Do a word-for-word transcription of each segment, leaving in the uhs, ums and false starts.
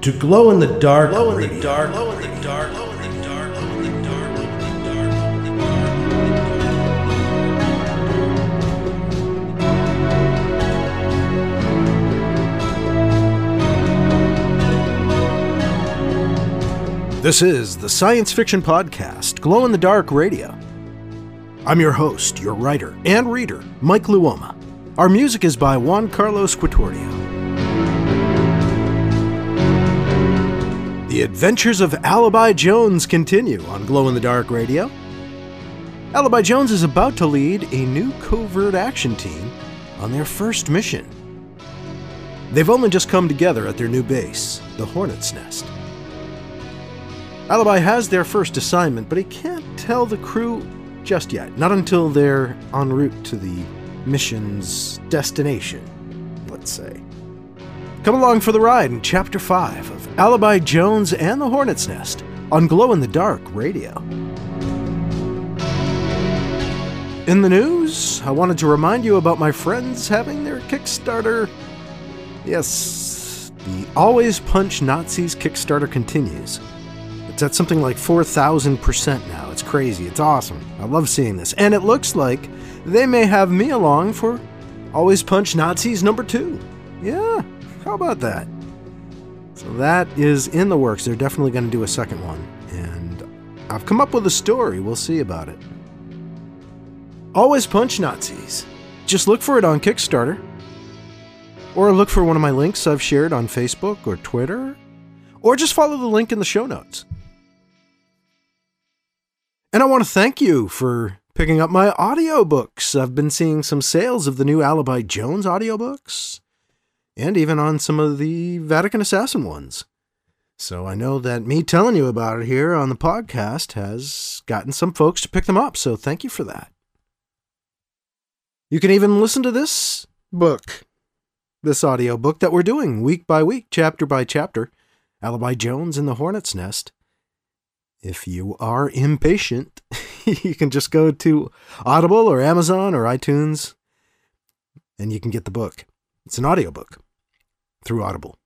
to Glow in the Dark Glow in Radio. the dark, glow in the dark, glow in the dark, glow in the dark, glow in the dark, glow in the dark. This is the science fiction podcast, Glow in the Dark Radio. I'm your host, your writer and reader, Mike Luoma. Our music is by Juan Carlos Quatordio. The adventures of Alibi Jones continue on Glow in the Dark Radio. Alibi Jones is about to lead a new covert action team on their first mission. They've only just come together at their new base, the Hornet's Nest. Alibi has their first assignment, but he can't tell the crew just yet, not until they're en route to the mission's destination, let's say. Come along for the ride in Chapter five of Alibi Jones and the Hornet's Nest on Glow in the Dark Radio. In the news, I wanted to remind you about my friends having their Kickstarter. Yes, the Always Punch Nazis Kickstarter continues. It's at something like four thousand percent now. It's crazy. It's awesome. I love seeing this. And it looks like they may have me along for Always Punch Nazis number two. Yeah, how about that? So that is in the works. They're definitely going to do a second one. And I've come up with a story. We'll see about it. Always Punch Nazis. Just look for it on Kickstarter. Or look for one of my links I've shared on Facebook or Twitter. Or just follow the link in the show notes. And I want to thank you for picking up my audiobooks. I've been seeing some sales of the new Alibi Jones audiobooks, and even on some of the Vatican Assassin ones. So I know that me telling you about it here on the podcast has gotten some folks to pick them up, so thank you for that. You can even listen to this book, this audiobook that we're doing week by week, chapter by chapter, Alibi Jones and the Hornet's Nest. If you are impatient, you can just go to Audible or Amazon or iTunes, and you can get the book. It's an audiobook through Audible.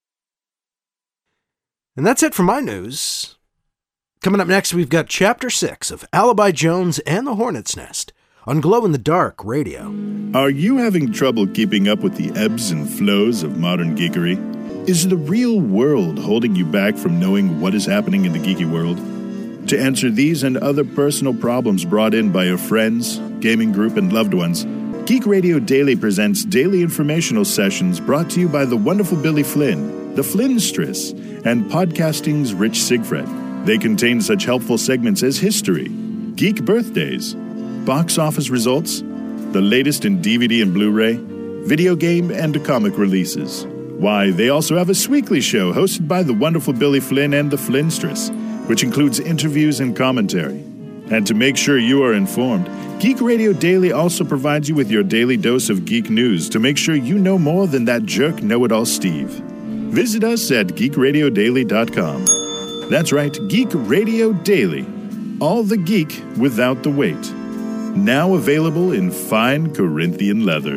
And that's it for my news. Coming up next, we've got Chapter six of Alibi Jones and the Hornet's Nest on Glow in the Dark Radio. Are you having trouble keeping up with the ebbs and flows of modern geekery? Is the real world holding you back from knowing what is happening in the geeky world? To answer these and other personal problems brought in by your friends, gaming group, and loved ones, Geek Radio Daily presents daily informational sessions brought to you by the wonderful Billy Flynn, the Flynnstress, and podcasting's Rich Siegfried. They contain such helpful segments as history, geek birthdays, box office results, the latest in D V D and Blu-ray, video game and comic releases. Why, they also have a Sweekly show hosted by the wonderful Billy Flynn and the Flynnstress, which includes interviews and commentary. And to make sure you are informed, Geek Radio Daily also provides you with your daily dose of geek news to make sure you know more than that jerk know-it-all Steve. Visit us at geek radio daily dot com. That's right, Geek Radio Daily. All the geek without the weight. Now available in fine Corinthian leather.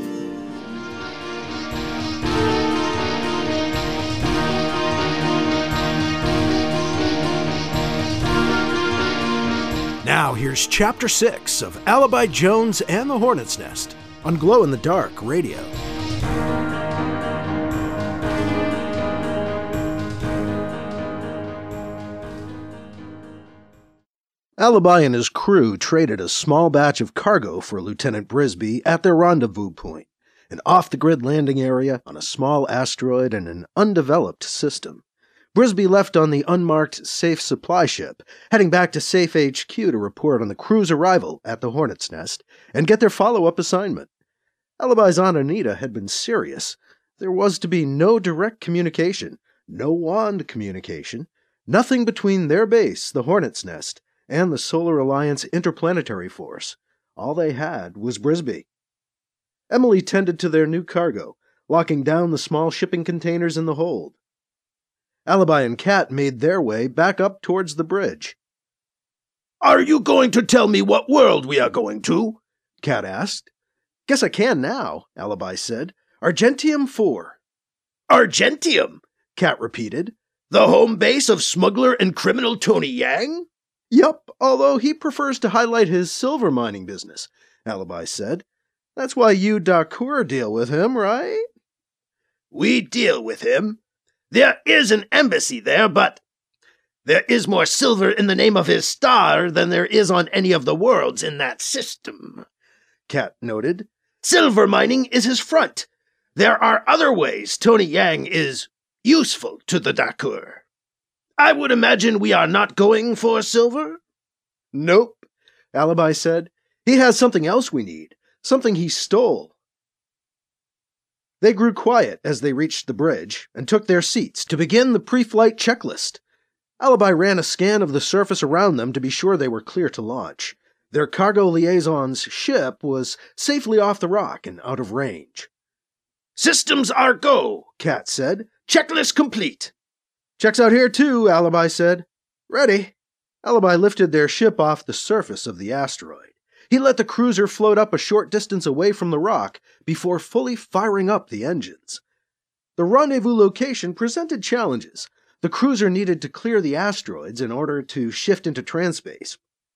Now here's Chapter six of Alibi Jones and the Hornet's Nest on Glow in the Dark Radio. Alibi and his crew traded a small batch of cargo for Lieutenant Brisby at their rendezvous point, an off-the-grid landing area on a small asteroid in an undeveloped system. Brisby left on the unmarked Safe supply ship, heading back to Safe H Q to report on the crew's arrival at the Hornet's Nest and get their follow-up assignment. Alibi's Aunt Anita had been serious. There was to be no direct communication, no wand communication, nothing between their base, the Hornet's Nest, and the Solar Alliance Interplanetary Force. All they had was Brisby. Emily tended to their new cargo, locking down the small shipping containers in the hold. Alibi and Kat made their way back up towards the bridge. "Are you going to tell me what world we are going to?" Kat asked. "Guess I can now," Alibi said. "Argentium four. "Argentium?" Cat repeated. The home base of smuggler and criminal Tony Yang? Yup, although he prefers to highlight his silver mining business, Alibi said. That's why you Dakur deal with him, right? We deal with him. There is an embassy there, but there is more silver in the name of his star than there is on any of the worlds in that system, Cat noted. Silver mining is his front. There are other ways Tony Yang is useful to the Dakur. I would imagine we are not going for silver? Nope, Alibi said. He has something else we need, something he stole. They grew quiet as they reached the bridge and took their seats to begin the pre-flight checklist. Alibi ran a scan of the surface around them to be sure they were clear to launch. Their cargo liaison's ship was safely off the rock and out of range. Systems are go, Cat said. Checklist complete. Checks out here too, Alibi said. Ready. Alibi lifted their ship off the surface of the asteroid. He let the cruiser float up a short distance away from the rock before fully firing up the engines. The rendezvous location presented challenges. The cruiser needed to clear the asteroids in order to shift into transspace.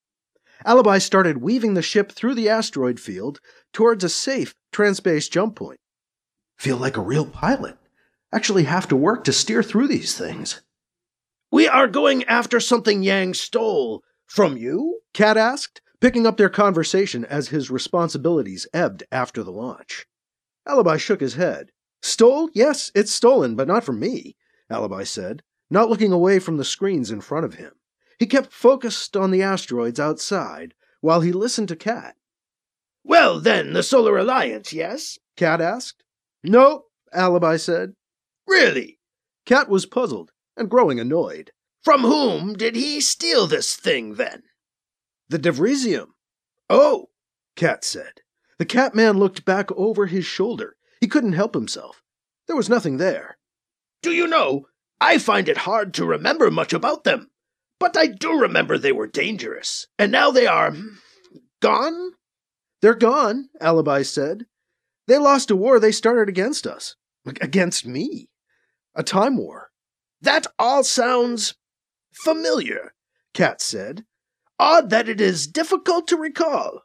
Alibi started weaving the ship through the asteroid field towards a safe transspace jump point. Feel like a real pilot. Actually have to work to steer through these things. We are going after something Yang stole. From you? Cat asked, picking up their conversation as his responsibilities ebbed after the launch. Alibi shook his head. Stole? Yes, it's stolen, but not from me, Alibi said, not looking away from the screens in front of him. He kept focused on the asteroids outside while he listened to Cat. Well, then, the Solar Alliance, yes? Cat asked. No, Alibi said. Really? Cat was puzzled and growing annoyed. From whom did he steal this thing, then? The Devrisium. Oh, Cat said. The Catman looked back over his shoulder. He couldn't help himself. There was nothing there. Do you know, I find it hard to remember much about them. But I do remember they were dangerous. And now they are... gone? They're gone, Alibi said. They lost a war they started against us. Against me. A time war. That all sounds familiar, Cat said. Odd that it is difficult to recall.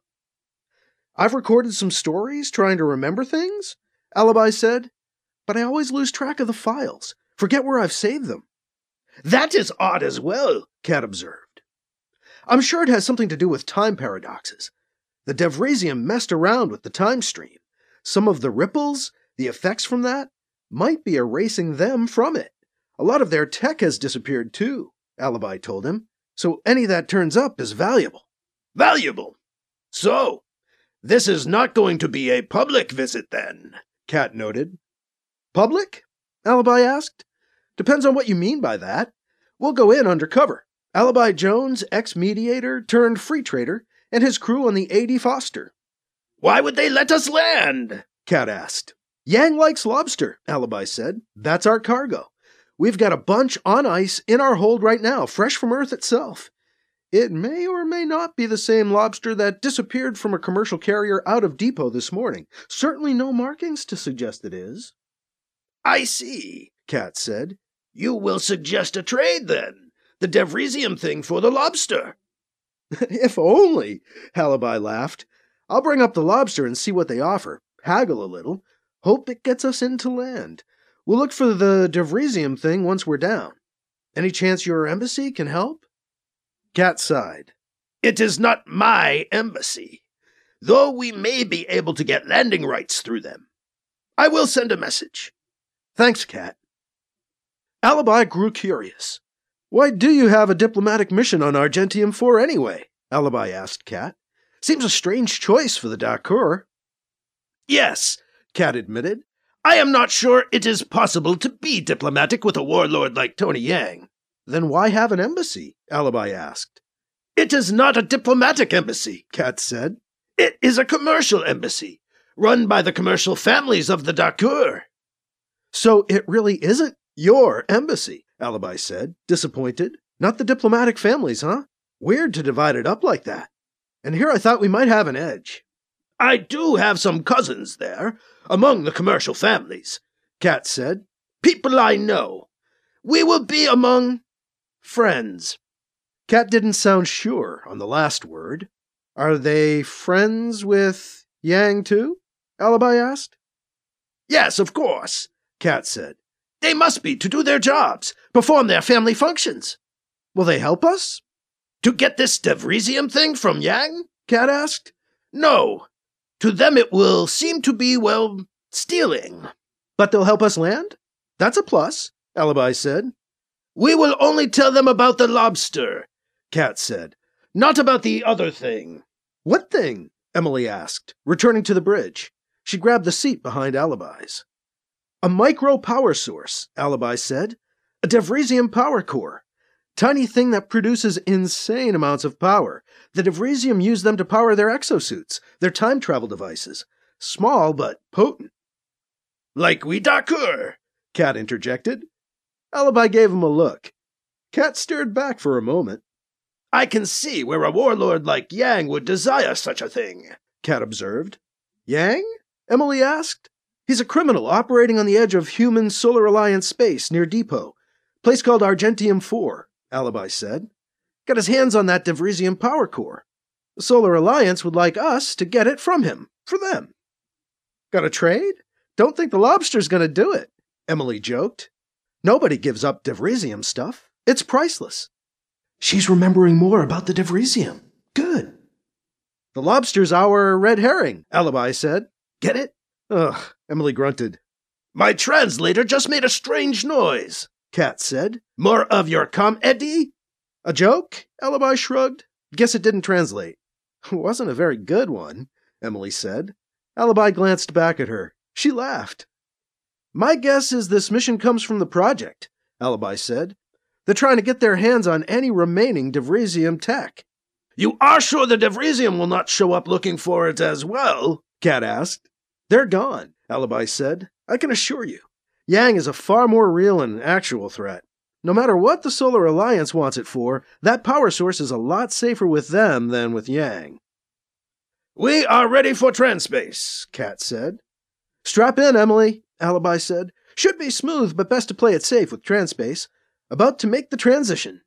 I've recorded some stories trying to remember things, Alibi said, but I always lose track of the files, forget where I've saved them. That is odd as well, Cat observed. I'm sure it has something to do with time paradoxes. The Devrisium messed around with the time stream. Some of the ripples, the effects from that, might be erasing them from it. A lot of their tech has disappeared too, Alibi told him, so any that turns up is valuable. Valuable? So, this is not going to be a public visit then, Cat noted. Public? Alibi asked. Depends on what you mean by that. We'll go in undercover. Alibi Jones, ex-mediator turned free trader, and his crew on the A D Foster. Why would they let us land? Cat asked. Yang likes lobster, Alibi said. That's our cargo. We've got a bunch on ice in our hold right now, fresh from Earth itself. It may or may not be the same lobster that disappeared from a commercial carrier out of depot this morning. Certainly no markings to suggest it is. I see, Cat said. You will suggest a trade, then. The Devrisium thing for the lobster. If only, Alibi laughed. I'll bring up the lobster and see what they offer. Haggle a little. Hope it gets us into land. We'll look for the Devrisium thing once we're down. Any chance your embassy can help? Cat sighed. It is not my embassy, though we may be able to get landing rights through them. I will send a message. Thanks, Cat. Alibi grew curious. Why do you have a diplomatic mission on Argentium for anyway? Alibi asked Cat. Seems a strange choice for the Dakur. Yes, Cat admitted. I am not sure it is possible to be diplomatic with a warlord like Tony Yang. Then why have an embassy? Alibi asked. It is not a diplomatic embassy, Cat said. It is a commercial embassy, run by the commercial families of the Dakur. So it really isn't your embassy, Alibi said, disappointed. Not the diplomatic families, huh? Weird to divide it up like that. And here I thought we might have an edge. I do have some cousins there, among the commercial families, Cat said. People I know. We will be among friends. Cat didn't sound sure on the last word. Are they friends with Yang too? Alibi asked. Yes, of course, Cat said. They must be to do their jobs, perform their family functions. Will they help us? To get this Devrisium thing from Yang? Cat asked. No. To them it will seem to be, well, stealing. But they'll help us land? That's a plus, Alibi said. We will only tell them about the lobster, Cat said. Not about the other thing. What thing? Emily asked, returning to the bridge. She grabbed the seat behind Alibi's. A micro power source, Alibi said. A Devrisium power core. Tiny thing that produces insane amounts of power. The Devrisium use them to power their exosuits, their time travel devices. Small, but potent. Like we Dakur, Cat interjected. Alibi gave him a look. Cat stared back for a moment. I can see where a warlord like Yang would desire such a thing, Cat observed. Yang? Emily asked. He's a criminal operating on the edge of human Solar Alliance space near Depot. Place called Argentium four, Alibi said. Got his hands on that Devrisium power core. The Solar Alliance would like us to get it from him, for them. Got a trade? Don't think the lobster's gonna do it, Emily joked. Nobody gives up Devrisium stuff. It's priceless. She's remembering more about the Devrisium. Good. The lobster's our red herring, Alibi said. Get it? Ugh, Emily grunted. My translator just made a strange noise, Cat said. More of your com-eddy? A joke? Alibi shrugged. Guess it didn't translate. Wasn't a very good one, Emily said. Alibi glanced back at her. She laughed. My guess is this mission comes from the project, Alibi said. They're trying to get their hands on any remaining Devrisium tech. You are sure the Devrisium will not show up looking for it as well? Cat asked. They're gone, Alibi said. I can assure you. Yang is a far more real and actual threat. No matter what the Solar Alliance wants it for, that power source is a lot safer with them than with Yang. We are ready for Transpace, Cat said. Strap in, Emily, Alibi said. Should be smooth, but best to play it safe with Transpace. About to make the transition.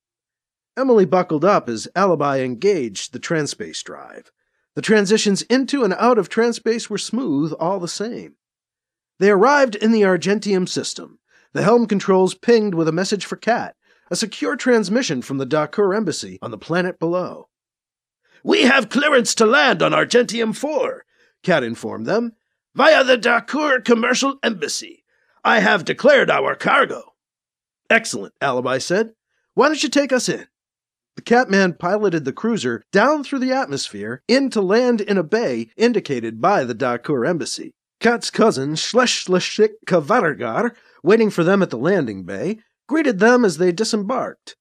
Emily buckled up as Alibi engaged the Transpace drive. The transitions into and out of Transpace were smooth all the same. They arrived in the Argentium system. The helm controls pinged with a message for Cat, a secure transmission from the Dakur embassy on the planet below. We have clearance to land on Argentium four, Cat informed them, via the Dakur commercial embassy. I have declared our cargo. Excellent, Alibi said. Why don't you take us in? The Catman piloted the cruiser down through the atmosphere in to land in a bay indicated by the Dakur embassy. Cat's cousin, Schleswig Kavargar, waiting for them at the landing bay, greeted them as they disembarked.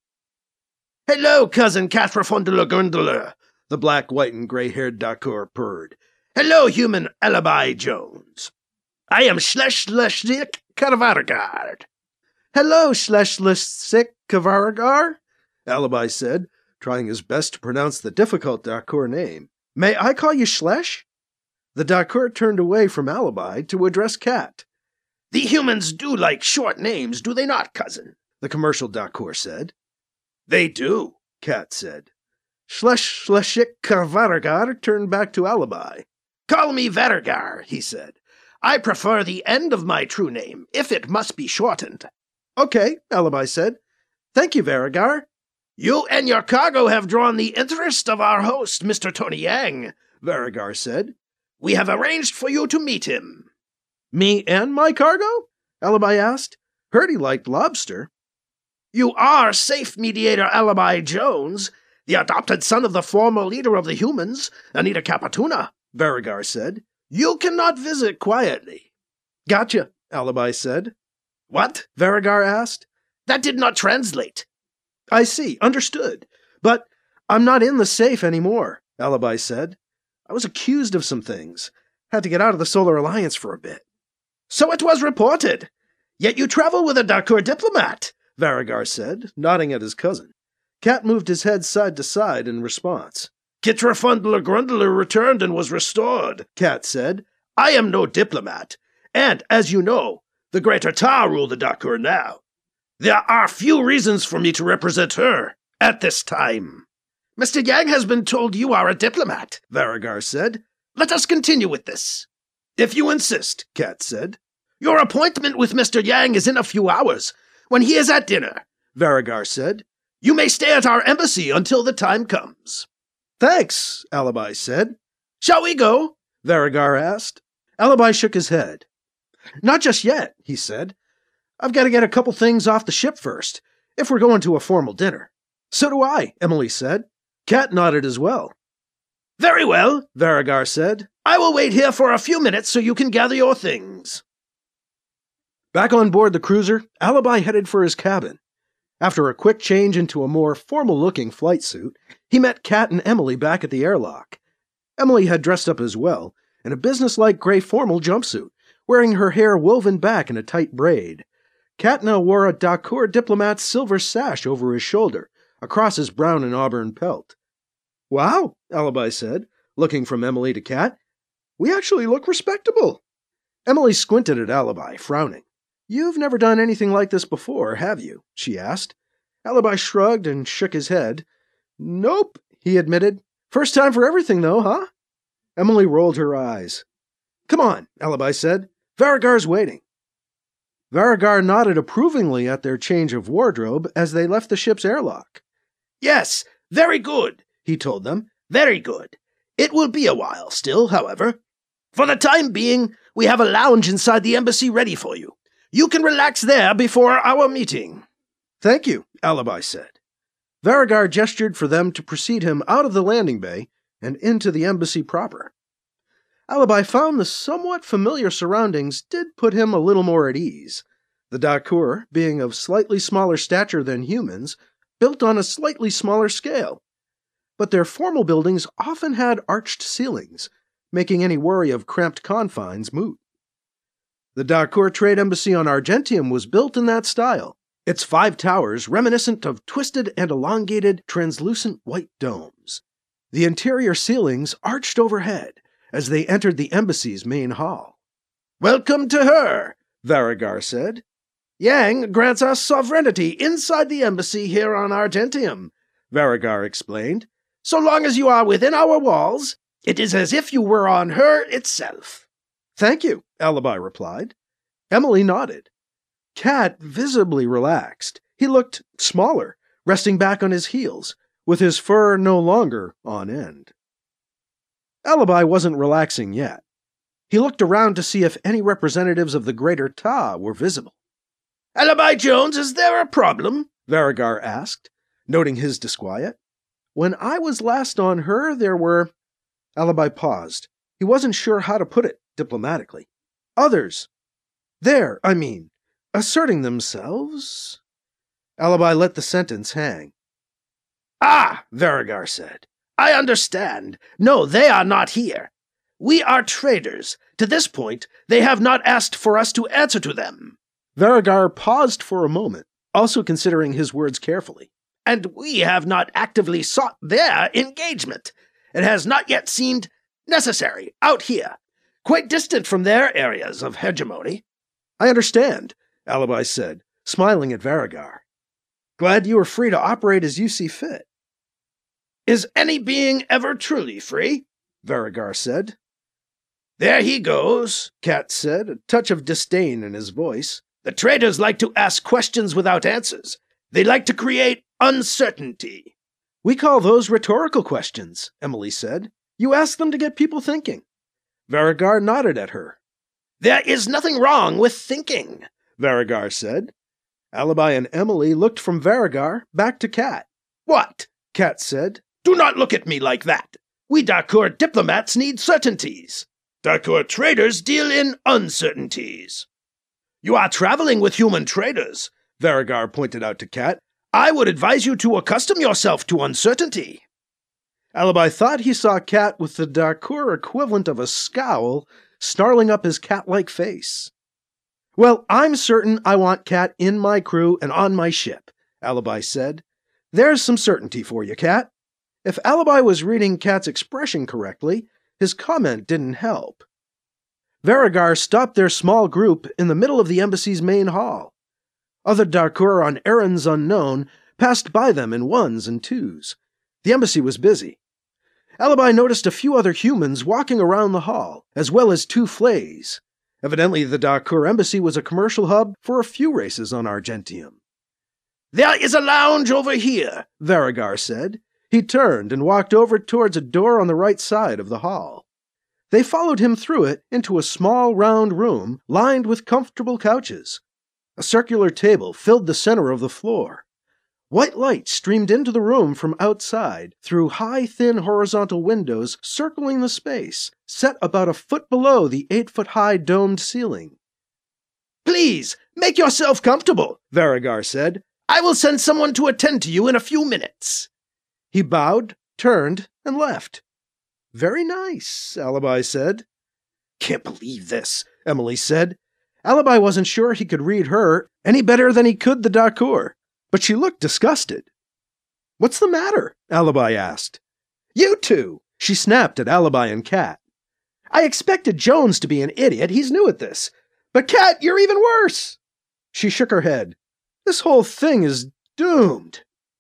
Hello, cousin Catprofundler, the black, white, and gray-haired Dakur purred. Hello, human Alibi Jones. I am Schleswig Kavargar. Hello, Schleswig Kavargar, Alibi said, trying his best to pronounce the difficult Dakur name. May I call you Schlesh? The Dakur turned away from Alibi to address Cat. The humans do like short names, do they not, cousin? The commercial Dakur said. They do, Cat said. Schleswig Kavargar turned back to Alibi. Call me Vergar, he said. I prefer the end of my true name, if it must be shortened. Okay, Alibi said. Thank you, Vergar. You and your cargo have drawn the interest of our host, Mister Tony Yang, Vergar said. We have arranged for you to meet him. Me and my cargo? Alibi asked. Heard he liked lobster. You are safe mediator Alibi Jones, the adopted son of the former leader of the humans, Anita Capituna, Vergar said. You cannot visit quietly. Gotcha, Alibi said. What? Vergar asked. That did not translate. I see, understood. But I'm not in the safe anymore, Alibi said. I was accused of some things. Had to get out of the Solar Alliance for a bit. So it was reported. Yet you travel with a Dakur diplomat, Vergar said, nodding at his cousin. Cat moved his head side to side in response. Kitrafundler Grundler returned and was restored, Cat said. I am no diplomat, and, as you know, the Greater Tar rule the Dakur now. There are few reasons for me to represent her at this time. Mister Yang has been told you are a diplomat, Varigar said. Let us continue with this. If you insist, Kat said. Your appointment with Mister Yang is in a few hours, when he is at dinner, Varigar said. You may stay at our embassy until the time comes. Thanks, Alibi said. Shall we go? Varigar asked. Alibi shook his head. Not just yet, he said. I've got to get a couple things off the ship first, if we're going to a formal dinner. So do I, Emily said. Kat nodded as well. Very well, Varigar said. I will wait here for a few minutes so you can gather your things. Back on board the cruiser, Alibi headed for his cabin. After a quick change into a more formal-looking flight suit, he met Kat and Emily back at the airlock. Emily had dressed up as well, in a businesslike gray formal jumpsuit, wearing her hair woven back in a tight braid. Kat now wore a Dakur diplomat's silver sash over his shoulder, across his brown and auburn pelt. Wow, Alibi said, looking from Emily to Kat. We actually look respectable. Emily squinted at Alibi, frowning. You've never done anything like this before, have you? She asked. Alibi shrugged and shook his head. Nope, he admitted. First time for everything, though, huh? Emily rolled her eyes. Come on, Alibi said. Varigar's waiting. Varigar nodded approvingly at their change of wardrobe as they left the ship's airlock. Yes, very good, he told them. Very good. It will be a while still, however. For the time being, we have a lounge inside the embassy ready for you. You can relax there before our meeting. Thank you, Alibi said. Varigar gestured for them to precede him out of the landing bay and into the embassy proper. Alibi found the somewhat familiar surroundings did put him a little more at ease. The Dakur, being of slightly smaller stature than humans, built on a slightly smaller scale. But their formal buildings often had arched ceilings, making any worry of cramped confines moot. The Dakur Trade Embassy on Argentium was built in that style, its five towers reminiscent of twisted and elongated, translucent white domes. The interior ceilings arched overhead as they entered the embassy's main hall. Welcome to her, Varigar said. Yang grants us sovereignty inside the embassy here on Argentium, Varigar explained. So long as you are within our walls, it is as if you were on her itself. Thank you, Alibi replied. Emily nodded. Kat visibly relaxed. He looked smaller, resting back on his heels, with his fur no longer on end. Alibi wasn't relaxing yet. He looked around to see if any representatives of the Greater Ta were visible. Alibi Jones, is there a problem? Varigar asked, noting his disquiet. When I was last on her, there were... Alibi paused. He wasn't sure how to put it diplomatically. Others. There, I mean, asserting themselves. Alibi let the sentence hang. Ah, Varigar said. I understand. No, they are not here. We are traders. To this point, they have not asked for us to answer to them. Varigar paused for a moment, also considering his words carefully. And we have not actively sought their engagement. It has not yet seemed necessary out here, quite distant from their areas of hegemony. I understand, Alibi said, smiling at Varigar. Glad you are free to operate as you see fit. Is any being ever truly free? Varigar said. There he goes, Kat said, a touch of disdain in his voice. The traders like to ask questions without answers. They like to create uncertainty. We call those rhetorical questions, Emily said. You ask them to get people thinking. Varigar nodded at her. There is nothing wrong with thinking, Varigar said. Alibi and Emily looked from Varigar back to Kat. What? Kat said. Do not look at me like that. We Dakur diplomats need certainties. Dakur traders deal in uncertainties. You are traveling with human traders, Varigar pointed out to Kat. I would advise you to accustom yourself to uncertainty. Alibi thought he saw Kat with the Dakur equivalent of a scowl snarling up his cat-like face. Well, I'm certain I want Kat in my crew and on my ship, Alibi said. There's some certainty for you, Kat. If Alibi was reading Kat's expression correctly, his comment didn't help. Varigar stopped their small group in the middle of the embassy's main hall. Other Darkur on errands unknown passed by them in ones and twos. The embassy was busy. Alibi noticed a few other humans walking around the hall, as well as two flays. Evidently, the Darkur embassy was a commercial hub for a few races on Argentium. There is a lounge over here, Varigar said. He turned and walked over towards a door on the right side of the hall. They followed him through it into a small round room lined with comfortable couches. A circular table filled the center of the floor. White light streamed into the room from outside through high, thin horizontal windows circling the space, set about a foot below the eight-foot-high domed ceiling. Please, make yourself comfortable, Varigar said. I will send someone to attend to you in a few minutes. He bowed, turned, and left. Very nice, Alibi said. Can't believe this, Emily said. Alibi wasn't sure he could read her any better than he could the Darkur, but she looked disgusted. What's the matter? Alibi asked. You two! She snapped at Alibi and Cat. I expected Jones to be an idiot, he's new at this. But Cat, you're even worse! She shook her head. This whole thing is doomed.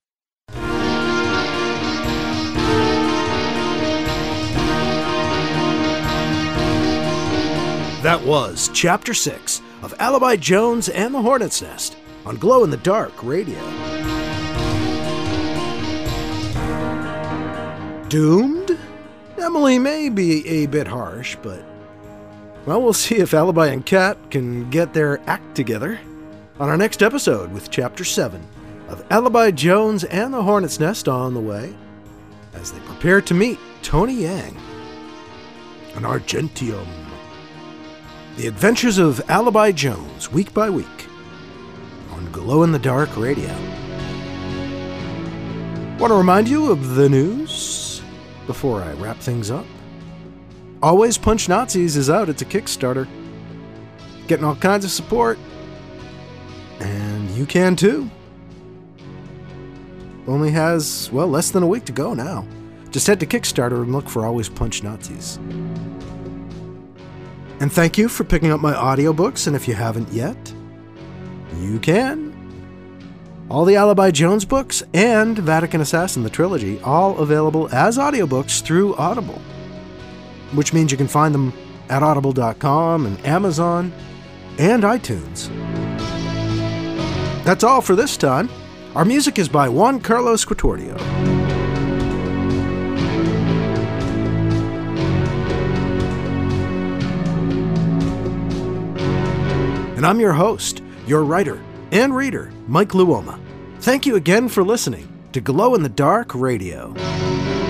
That was Chapter six of Alibi Jones and the Hornet's Nest on Glow in the Dark Radio. Doomed? Emily may be a bit harsh, but, well, we'll see if Alibi and Cat can get their act together on our next episode with Chapter seven of Alibi Jones and the Hornet's Nest on the way as they prepare to meet Tony Yang on Argentium. The Adventures of Alibi Jones, week by week, on Glow in the Dark Radio. Want to remind you of the news before I wrap things up? Always Punch Nazis is out. It's a Kickstarter. Getting all kinds of support. And you can too. Only has, well, less than a week to go now. Just head to Kickstarter and look for Always Punch Nazis. And thank you for picking up my audiobooks, and if you haven't yet, you can. All the Alibi Jones books and Vatican Assassin, the trilogy, all available as audiobooks through Audible, which means you can find them at audible dot com and Amazon and iTunes. That's all for this time. Our music is by Juan Carlos Quatordio. And I'm your host, your writer and reader, Mike Luoma. Thank you again for listening to Glow in the Dark Radio.